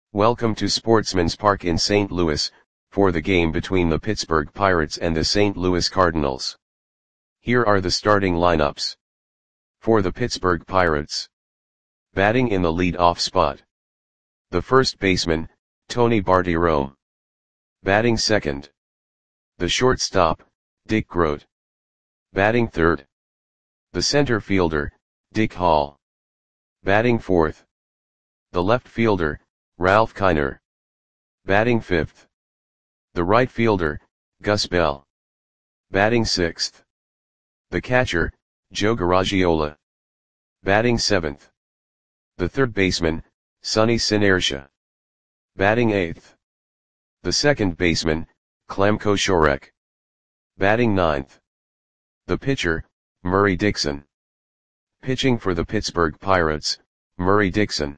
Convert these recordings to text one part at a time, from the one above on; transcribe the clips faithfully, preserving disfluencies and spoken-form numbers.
Welcome to Sportsman's Park in Saint Louis, for the game between the Pittsburgh Pirates and the Saint Louis Cardinals. Here are the starting lineups. For the Pittsburgh Pirates. Batting in the lead-off spot. The first baseman, Tony Bartiromo. Batting second. The shortstop, Dick Groat. Batting third. The center fielder, Dick Hall. Batting fourth. The left fielder, Ralph Kiner. Batting fifth. The right fielder, Gus Bell. Batting sixth. The catcher, Joe Garagiola. Batting seventh. The third baseman, Sonny Sinertia. Batting eighth. The second baseman, Clem Koshorek. Batting ninth. The pitcher, Murray Dixon. Pitching for the Pittsburgh Pirates, Murray Dixon.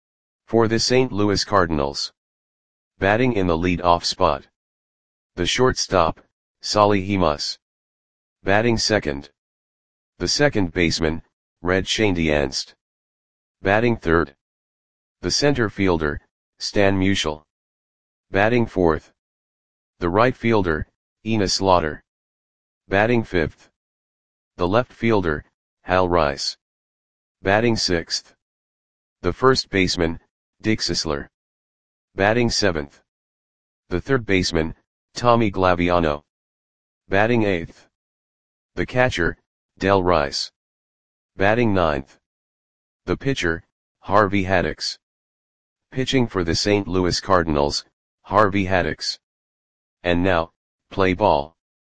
For the Saint Louis Cardinals. Batting in the lead-off spot. The shortstop, Solly Hemus. Batting second. The second baseman, Red Schoendienst. Batting third. The center fielder, Stan Musial. Batting fourth. The right fielder, Enos Slaughter. Batting fifth. The left fielder, Hal Rice. Batting sixth. The first baseman, Dick Sisler. Batting seventh. The third baseman, Tommy Glaviano. Batting eighth. The catcher, Del Rice. Batting ninth. The pitcher, Harvey Haddix. Pitching for the Saint Louis Cardinals, Harvey Haddix. And now, play ball.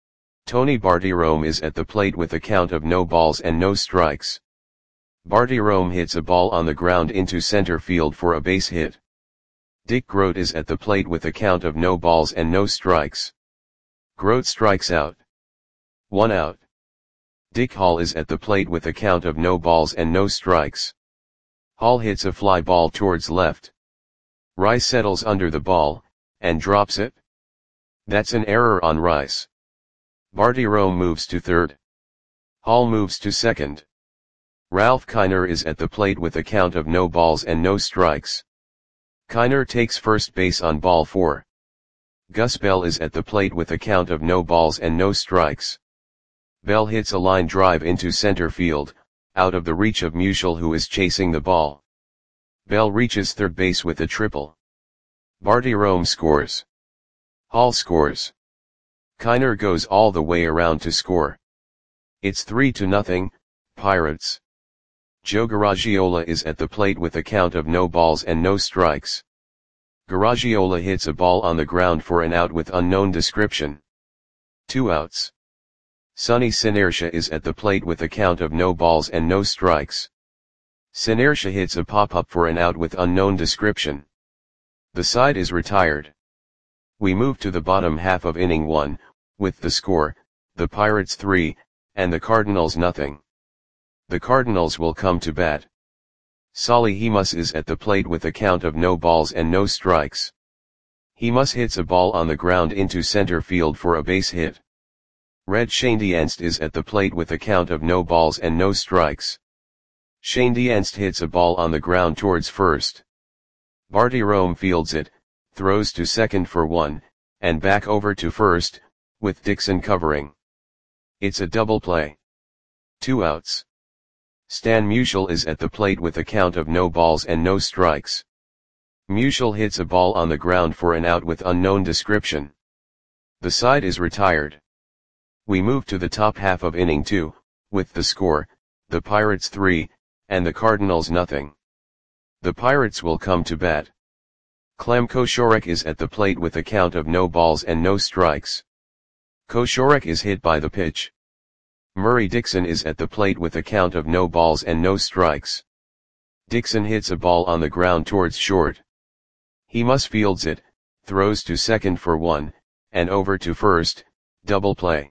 Tony Bartiromo is at the plate with a count of no balls and no strikes. Bartiromo hits a ball on the ground into center field for a base hit. Dick Groat is at the plate with a count of no balls and no strikes. Groat strikes out. One out. Dick Hall is at the plate with a count of no balls and no strikes. Hall hits a fly ball towards left. Rice settles under the ball, and drops it. That's an error on Rice. Bartiromo moves to third. Hall moves to second. Ralph Kiner is at the plate with a count of no balls and no strikes. Kiner takes first base on ball four. Gus Bell is at the plate with a count of no balls and no strikes. Bell hits a line drive into center field, out of the reach of Musial, who is chasing the ball. Bell reaches third base with a triple. Bartiromo scores. Hall scores. Kiner goes all the way around to score. It's three to nothing, Pirates. Joe Garagiola is at the plate with a count of no balls and no strikes. Garagiola hits a ball on the ground for an out with unknown description. Two outs. Sonny Sinertia is at the plate with a count of no balls and no strikes. Sinertia hits a pop-up for an out with unknown description. The side is retired. We move to the bottom half of inning one, with the score, the Pirates three, and the Cardinals nothing. The Cardinals will come to bat. Solly Hemus is at the plate with a count of no balls and no strikes. Hemus hits a ball on the ground into center field for a base hit. Red Schoendienst is at the plate with a count of no balls and no strikes. Schoendienst hits a ball on the ground towards first. Bartiromo fields it, throws to second for one, and back over to first, with Dixon covering. It's a double play. Two outs. Stan Musial is at the plate with a count of no balls and no strikes. Musial hits a ball on the ground for an out with unknown description. The side is retired. We move to the top half of inning two, with the score, the Pirates three, and the Cardinals nothing. The Pirates will come to bat. Clem Koshorek is at the plate with a count of no balls and no strikes. Koshorek is hit by the pitch. Murray Dixon is at the plate with a count of no balls and no strikes. Dixon hits a ball on the ground towards short. Hemus fields it, throws to second for one, and over to first, double play.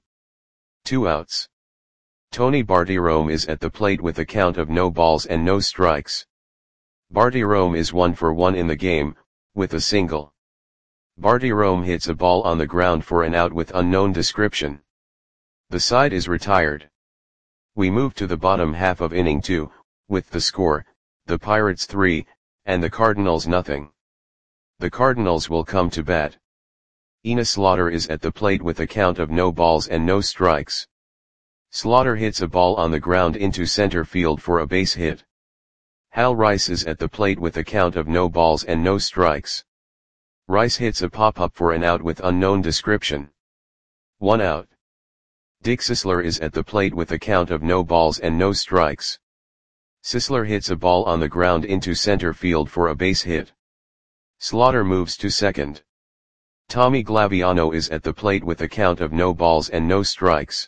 Two outs. Tony Bartiromo is at the plate with a count of no balls and no strikes. Bartiromo is one for one in the game, with a single. Bartiromo hits a ball on the ground for an out with unknown description. The side is retired. We move to the bottom half of inning two, with the score, the Pirates three, and the Cardinals nothing. The Cardinals will come to bat. Enos Slaughter is at the plate with a count of no balls and no strikes. Slaughter hits a ball on the ground into center field for a base hit. Hal Rice is at the plate with a count of no balls and no strikes. Rice hits a pop-up for an out with unknown description. One out. Dick Sisler is at the plate with a count of no balls and no strikes. Sisler hits a ball on the ground into center field for a base hit. Slaughter moves to second. Tommy Glaviano is at the plate with a count of no balls and no strikes.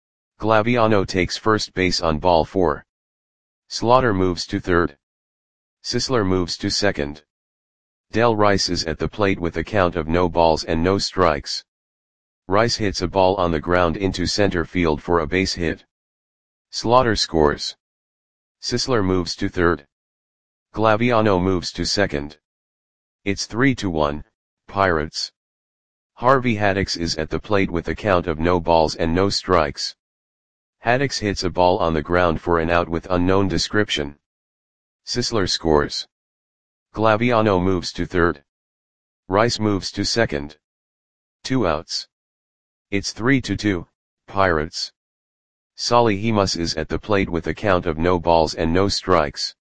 Glaviano takes first base on ball four. Slaughter moves to third. Sisler moves to second. Del Rice is at the plate with a count of no balls and no strikes. Rice hits a ball on the ground into center field for a base hit. Slaughter scores. Sisler moves to third. Glaviano moves to second. It's three to one, Pirates. Harvey Haddix is at the plate with a count of no balls and no strikes. Haddix hits a ball on the ground for an out with unknown description. Sisler scores. Glaviano moves to third. Rice moves to second. Two outs. It's three to two, Pirates. Solly Hemus is at the plate with a count of no balls and no strikes.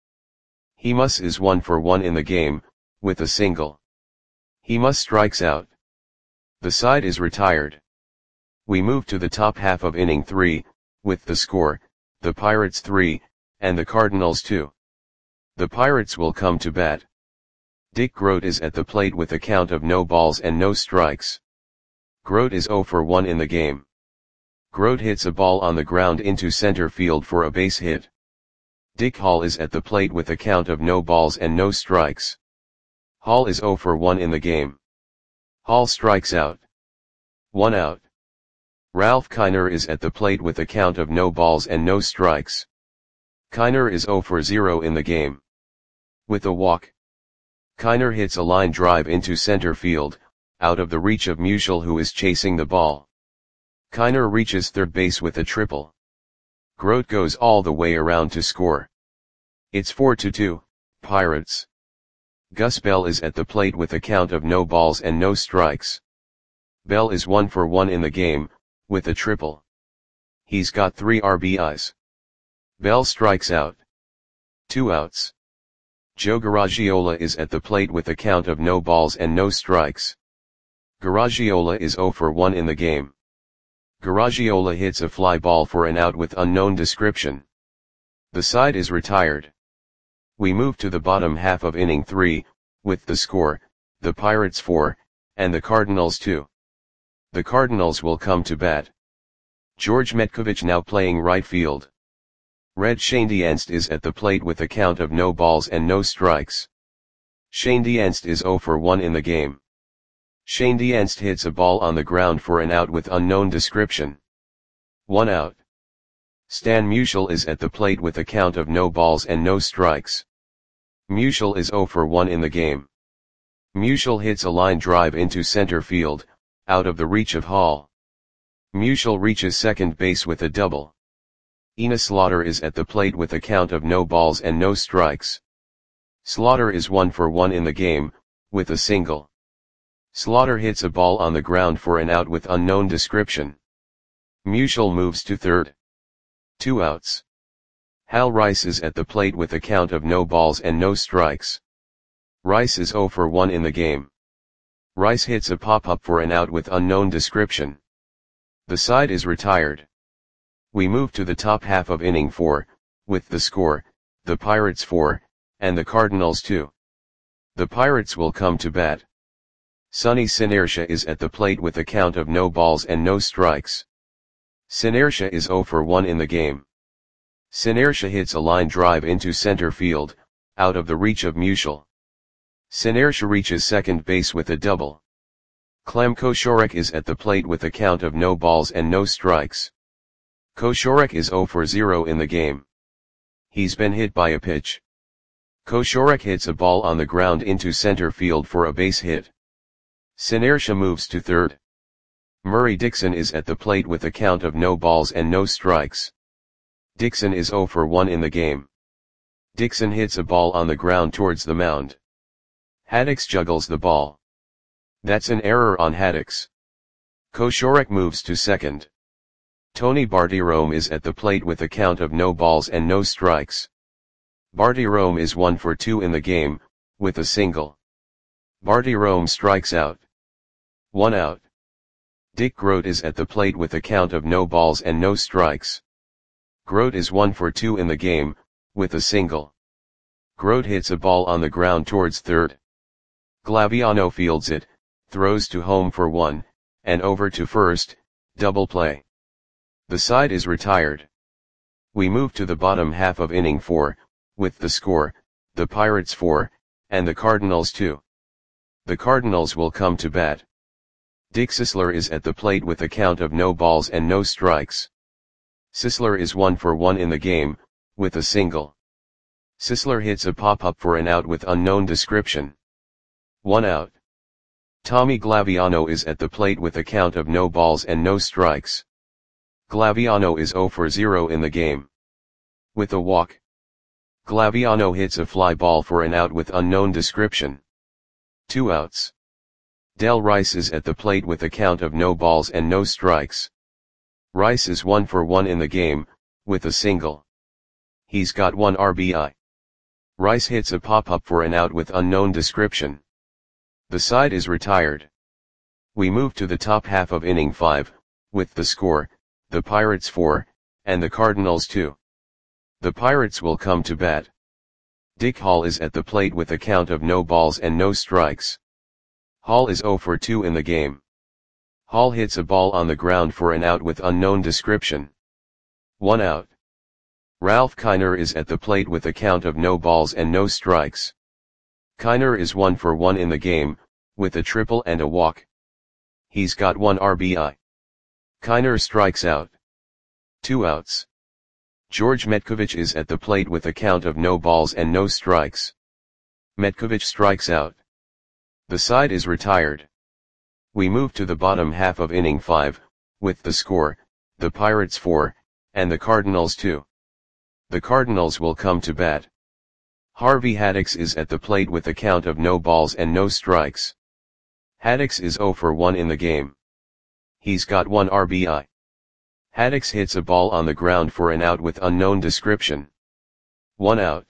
Hemus is one for one in the game, with a single. Hemus strikes out. The side is retired. We move to the top half of inning three, with the score, the Pirates three, and the Cardinals two. The Pirates will come to bat. Dick Groat is at the plate with a count of no balls and no strikes. Groat is zero for one in the game. Groat hits a ball on the ground into center field for a base hit. Dick Hall is at the plate with a count of no balls and no strikes. Hall is zero for one in the game. Hall strikes out. One out. Ralph Kiner is at the plate with a count of no balls and no strikes. Kiner is zero for zero in the game. With a walk. Kiner hits a line drive into center field, out of the reach of Musial, who is chasing the ball. Kiner reaches third base with a triple. Groat goes all the way around to score. It's four to two, Pirates. Gus Bell is at the plate with a count of no balls and no strikes. Bell is one for one in the game, with a triple. He's got three R B Is. Bell strikes out. Two outs. Joe Garagiola is at the plate with a count of no balls and no strikes. Garagiola is zero for one in the game. Garagiola hits a fly ball for an out with unknown description. The side is retired. We move to the bottom half of inning three, with the score, the Pirates four, and the Cardinals two. The Cardinals will come to bat. George Metkovich now playing right field. Red Schoendienst is at the plate with a count of no balls and no strikes. Schoendienst is zero for one in the game. Schoendienst hits a ball on the ground for an out with unknown description. One out. Stan Musial is at the plate with a count of no balls and no strikes. Musial is zero for one in the game. Musial hits a line drive into center field, out of the reach of Hall. Musial reaches second base with a double. Enos Slaughter is at the plate with a count of no balls and no strikes. Slaughter is one for one in the game, with a single. Slaughter hits a ball on the ground for an out with unknown description. Musial moves to third. Two outs. Hal Rice is at the plate with a count of no balls and no strikes. Rice is zero for one in the game. Rice hits a pop-up for an out with unknown description. The side is retired. We move to the top half of inning four, with the score, the Pirates four, and the Cardinals two. The Pirates will come to bat. Sonny Sinertia is at the plate with a count of no balls and no strikes. Sinertia is zero for one in the game. Sinertia hits a line drive into center field, out of the reach of Musial. Sinertia reaches second base with a double. Clem Koshorek is at the plate with a count of no balls and no strikes. Koshorek is zero for zero in the game. He's been hit by a pitch. Koshorek hits a ball on the ground into center field for a base hit. Sinertia moves to third. Murray Dixon is at the plate with a count of no balls and no strikes. Dixon is zero for one in the game. Dixon hits a ball on the ground towards the mound. Haddix juggles the ball. That's an error on Haddix. Koshorek moves to second. Tony Bartirome is at the plate with a count of no balls and no strikes. Bartirome is one for two in the game, with a single. Bartirome strikes out. One out. Dick Grote is at the plate with a count of no balls and no strikes. Grote is one for two in the game, with a single. Grote hits a ball on the ground towards third. Glaviano fields it, throws to home for one, and over to first, double play. The side is retired. We move to the bottom half of inning four, with the score, the Pirates four, and the Cardinals two. The Cardinals will come to bat. Dick Sisler is at the plate with a count of no balls and no strikes. Sisler is one for one in the game, with a single. Sisler hits a pop-up for an out with unknown description. One out. Tommy Glaviano is at the plate with a count of no balls and no strikes. Glaviano is zero for zero in the game. With a walk. Glaviano hits a fly ball for an out with unknown description. Two outs. Del Rice is at the plate with a count of no balls and no strikes. Rice is one for one in the game, with a single. He's got one R B I. Rice hits a pop-up for an out with unknown description. The side is retired. We move to the top half of inning five, with the score, the Pirates four, and the Cardinals two. The Pirates will come to bat. Dick Hall is at the plate with a count of no balls and no strikes. Hall is zero for two in the game. Hall hits a ball on the ground for an out with unknown description. One out. Ralph Kiner is at the plate with a count of no balls and no strikes. Kiner is one for one in the game, with a triple and a walk. He's got one R B I. Kiner strikes out. Two outs. George Metkovich is at the plate with a count of no balls and no strikes. Metkovich strikes out. The side is retired. We move to the bottom half of inning five, with the score, the Pirates four, and the Cardinals two. The Cardinals will come to bat. Harvey Haddix is at the plate with a count of no balls and no strikes. Haddix is zero for one in the game. He's got one R B I. Haddix hits a ball on the ground for an out with unknown description. One out.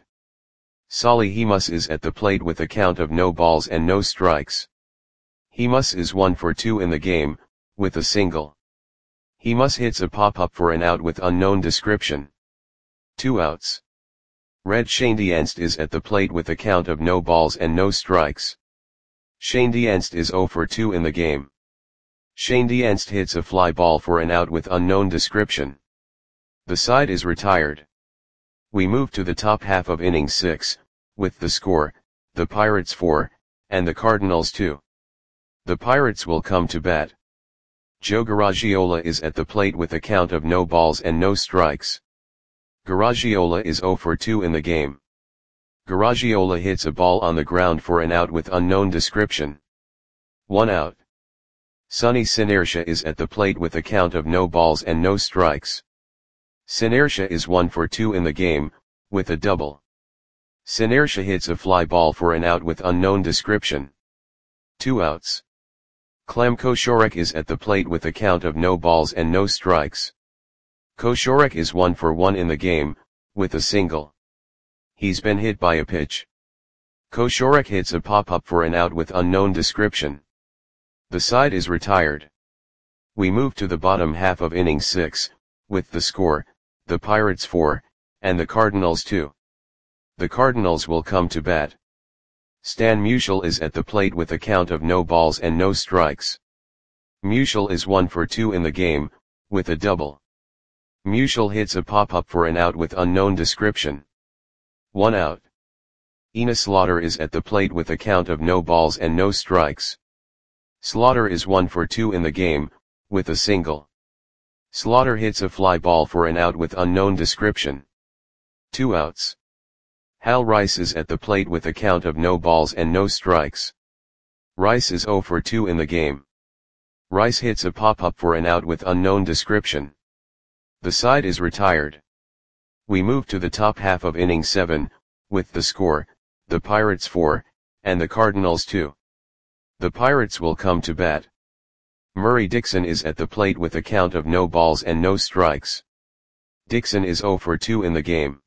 Solly Hemus is at the plate with a count of no balls and no strikes. Hemus is one for two in the game, with a single. Hemus hits a pop-up for an out with unknown description. Two outs. Red Schoendienst is at the plate with a count of no balls and no strikes. Schoendienst is zero for two in the game. Schoendienst hits a fly ball for an out with unknown description. The side is retired. We move to the top half of inning six, with the score, the Pirates four, and the Cardinals two. The Pirates will come to bat. Joe Garagiola is at the plate with a count of no balls and no strikes. Garagiola is zero for two in the game. Garagiola hits a ball on the ground for an out with unknown description. One out. Sonny Sinertia is at the plate with a count of no balls and no strikes. Sinertia is one for two in the game, with a double. Sinertia hits a fly ball for an out with unknown description. Two outs. Clem Koshorek is at the plate with a count of no balls and no strikes. Koshorek is one for one in the game, with a single. He's been hit by a pitch. Koshorek hits a pop-up for an out with unknown description. The side is retired. We move to the bottom half of inning six, with the score, the Pirates four, and the Cardinals two. The Cardinals will come to bat. Stan Musial is at the plate with a count of no balls and no strikes. Musial is one for two in the game, with a double. Musial hits a pop-up for an out with unknown description. One out. Ina Slaughter is at the plate with a count of no balls and no strikes. Slaughter is one for two in the game, with a single. Slaughter hits a fly ball for an out with unknown description. Two outs. Hal Rice is at the plate with a count of no balls and no strikes. Rice is zero for two in the game. Rice hits a pop-up for an out with unknown description. The side is retired. We move to the top half of inning seven, with the score, the Pirates four, and the Cardinals two. The Pirates will come to bat. Murray Dixon is at the plate with a count of no balls and no strikes. Dixon is zero for two in the game.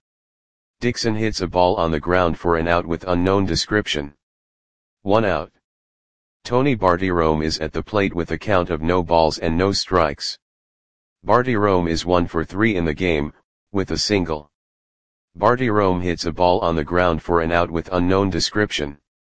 Dixon hits a ball on the ground for an out with unknown description. One out. Tony Bartyrome is at the plate with a count of no balls and no strikes. Bartyrome is one for three in the game, with a single. Bartyrome hits a ball on the ground for an out with unknown description.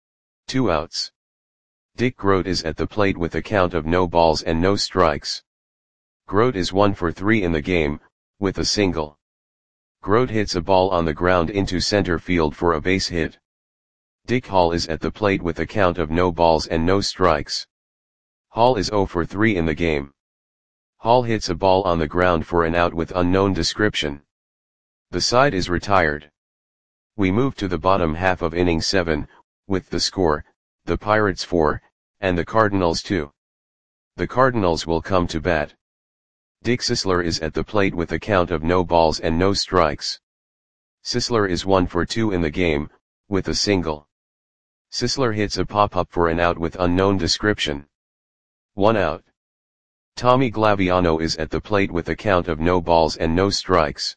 Two outs. Dick Groat is at the plate with a count of no balls and no strikes. Groat is one for three in the game, with a single. Groat hits a ball on the ground into center field for a base hit. Dick Hall is at the plate with a count of no balls and no strikes. Hall is zero for three in the game. Hall hits a ball on the ground for an out with unknown description. The side is retired. We move to the bottom half of inning seven, with the score, the Pirates four, and the Cardinals two. The Cardinals will come to bat. Dick Sisler is at the plate with a count of no balls and no strikes. Sisler is one for two in the game, with a single. Sisler hits a pop-up for an out with unknown description. One out. Tommy Glaviano is at the plate with a count of no balls and no strikes.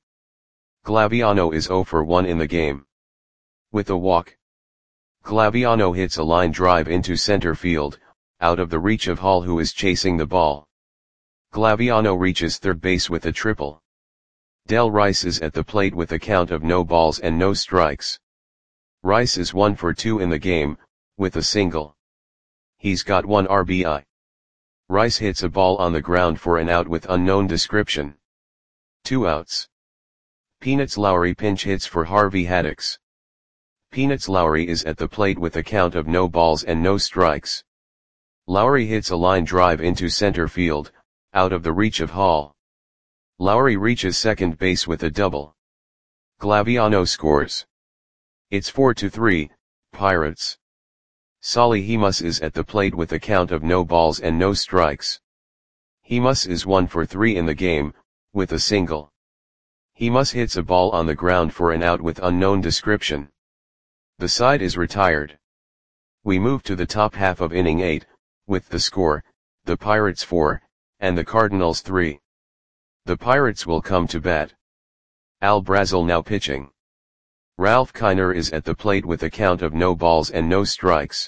Glaviano is zero for one in the game. With a walk. Glaviano hits a line drive into center field, out of the reach of Hall, who is chasing the ball. Glaviano reaches third base with a triple. Del Rice is at the plate with a count of no balls and no strikes. Rice is one for two in the game, with a single. He's got one R B I. Rice hits a ball on the ground for an out with unknown description. Two outs. Peanuts Lowry pinch hits for Harvey Haddix. Peanuts Lowry is at the plate with a count of no balls and no strikes. Lowry hits a line drive into center field, out of the reach of Hall. Lowry reaches second base with a double. Glaviano scores. It's four to three, Pirates. Solly Hemus is at the plate with a count of no balls and no strikes. Hemus is one for three in the game, with a single. Hemus hits a ball on the ground for an out with unknown description. The side is retired. We move to the top half of inning eight, with the score, the Pirates four, and the Cardinals three. The Pirates will come to bat. Al Brazel now pitching. Ralph Kiner is at the plate with a count of no balls and no strikes.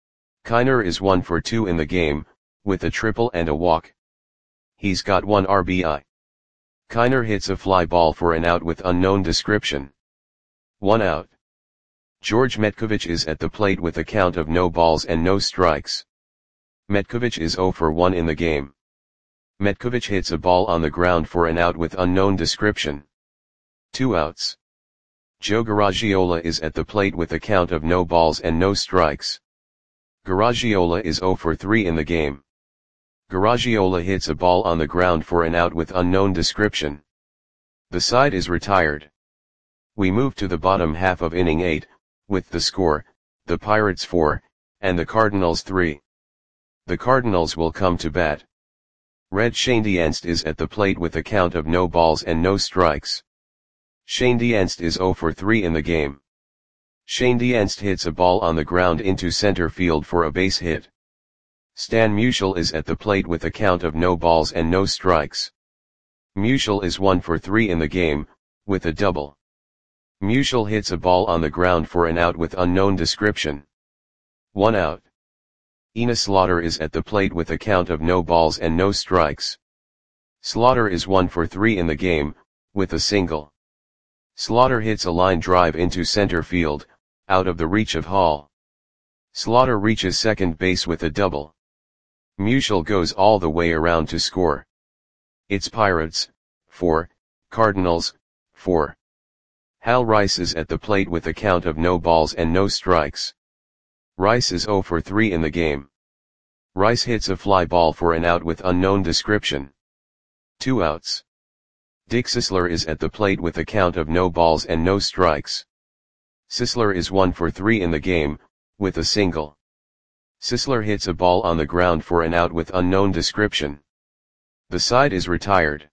Kiner is one for two in the game, with a triple and a walk. He's got one R B I. Kiner hits a fly ball for an out with unknown description. One out. George Metkovich is at the plate with a count of no balls and no strikes. Metkovich is zero for one in the game. Metkovich hits a ball on the ground for an out with unknown description. Two outs. Joe Garagiola is at the plate with a count of no balls and no strikes. Garagiola is zero for three in the game. Garagiola hits a ball on the ground for an out with unknown description. The side is retired. We move to the bottom half of inning eight, with the score, the Pirates four, and the Cardinals three. The Cardinals will come to bat. Red Schoendienst is at the plate with a count of no balls and no strikes. Schoendienst is zero for three in the game. Schoendienst hits a ball on the ground into center field for a base hit. Stan Musial is at the plate with a count of no balls and no strikes. Musial is one for three in the game, with a double. Musial hits a ball on the ground for an out with unknown description. One out. Ina Slaughter is at the plate with a count of no balls and no strikes. Slaughter is one for three in the game, with a single. Slaughter hits a line drive into center field, out of the reach of Hall. Slaughter reaches second base with a double. Musial goes all the way around to score. It's Pirates, four, Cardinals, four. Hal Rice is at the plate with a count of no balls and no strikes. Rice is zero for three in the game. Rice hits a fly ball for an out with unknown description. Two outs. Dick Sisler is at the plate with a count of no balls and no strikes. Sisler is one for three in the game, with a single. Sisler hits a ball on the ground for an out with unknown description. The side is retired.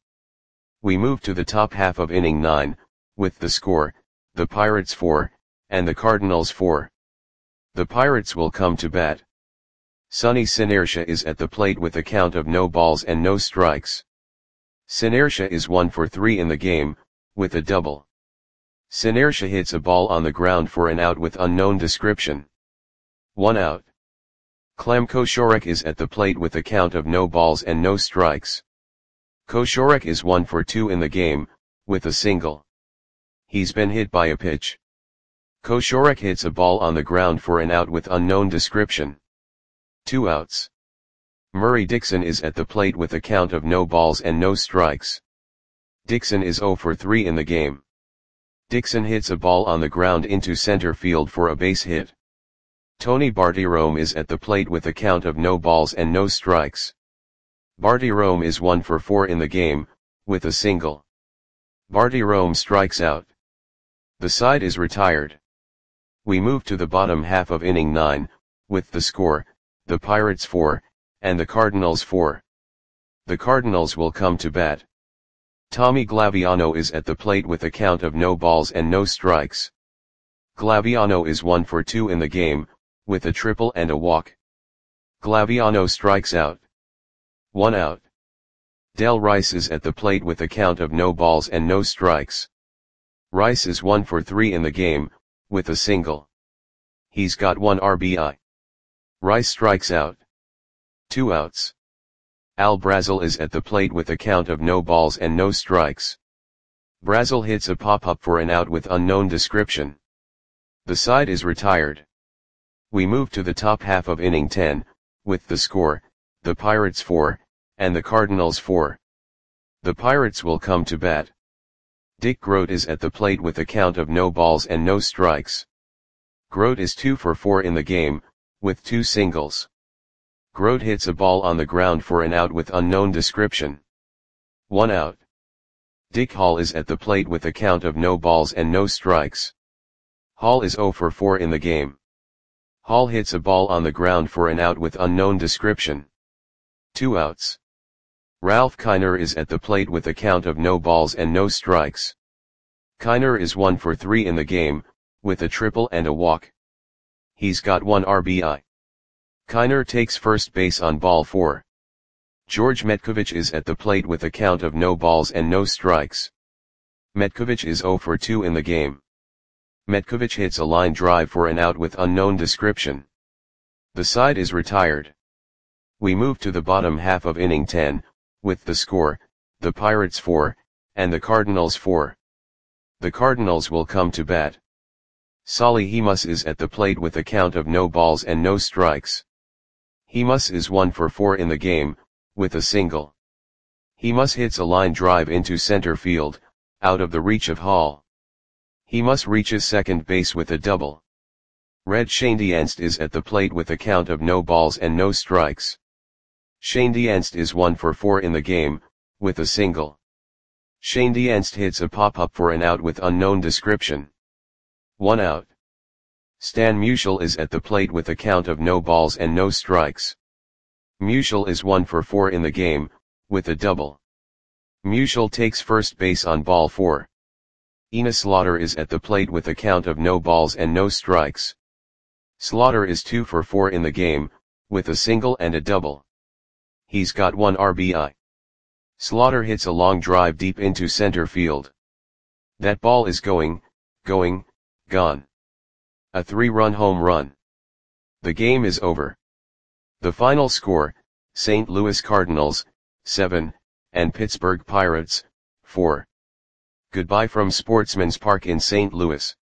We move to the top half of inning nine, with the score, the Pirates four, and the Cardinals four. The Pirates will come to bat. Sonny Sinertia is at the plate with a count of no balls and no strikes. Sinertia is one for three in the game, with a double. Sinertia hits a ball on the ground for an out with unknown description. One out. Clem Koshorek is at the plate with a count of no balls and no strikes. Koshorek is one for two in the game, with a single. He's been hit by a pitch. Koshorek hits a ball on the ground for an out with unknown description. Two outs. Murray Dixon is at the plate with a count of no balls and no strikes. Dixon is zero for three in the game. Dixon hits a ball on the ground into center field for a base hit. Tony Bartyrome is at the plate with a count of no balls and no strikes. Bartyrome is one for four in the game, with a single. Bartyrome strikes out. The side is retired. We move to the bottom half of inning nine, with the score, the Pirates four, and the Cardinals four. The Cardinals will come to bat. Tommy Glaviano is at the plate with a count of no balls and no strikes. Glaviano is one for two in the game, with a triple and a walk. Glaviano strikes out. One out. Del Rice is at the plate with a count of no balls and no strikes. Rice is one for three in the game, with a single. He's got one R B I. Rice strikes out. Two outs. Al Brazil is at the plate with a count of no balls and no strikes. Brazil hits a pop-up for an out with unknown description. The side is retired. We move to the top half of inning ten, with the score, the Pirates four, and the Cardinals four. The Pirates will come to bat. Dick Groat is at the plate with a count of no balls and no strikes. Groat is two for four in the game, with two singles. Groat hits a ball on the ground for an out with unknown description. One out. Dick Hall is at the plate with a count of no balls and no strikes. Hall is zero for four in the game. Hall hits a ball on the ground for an out with unknown description. Two outs. Ralph Kiner is at the plate with a count of no balls and no strikes. Kiner is one for three in the game, with a triple and a walk. He's got one R B I. Kiner takes first base on ball four. George Metkovich is at the plate with a count of no balls and no strikes. Metkovich is zero for two in the game. Metkovich hits a line drive for an out with unknown description. The side is retired. We move to the bottom half of inning ten, with the score, the Pirates four, and the Cardinals four. The Cardinals will come to bat. Solly Hemus is at the plate with a count of no balls and no strikes. Hemus is one for four in the game, with a single. Hemus hits a line drive into center field, out of the reach of Hall. Hemus reaches second base with a double. Red Schoendienst is at the plate with a count of no balls and no strikes. Schoendienst is one for four in the game, with a single. Schoendienst hits a pop-up for an out with unknown description. One out. Stan Musial is at the plate with a count of no balls and no strikes. Musial is one for four in the game, with a double. Musial takes first base on ball four. Ina Slaughter is at the plate with a count of no balls and no strikes. Slaughter is two for four in the game, with a single and a double. He's got one R B I. Slaughter hits a long drive deep into center field. That ball is going, going, gone. A three-run home run. The game is over. The final score, Saint Louis Cardinals, seven, and Pittsburgh Pirates, four. Goodbye from Sportsman's Park in Saint Louis.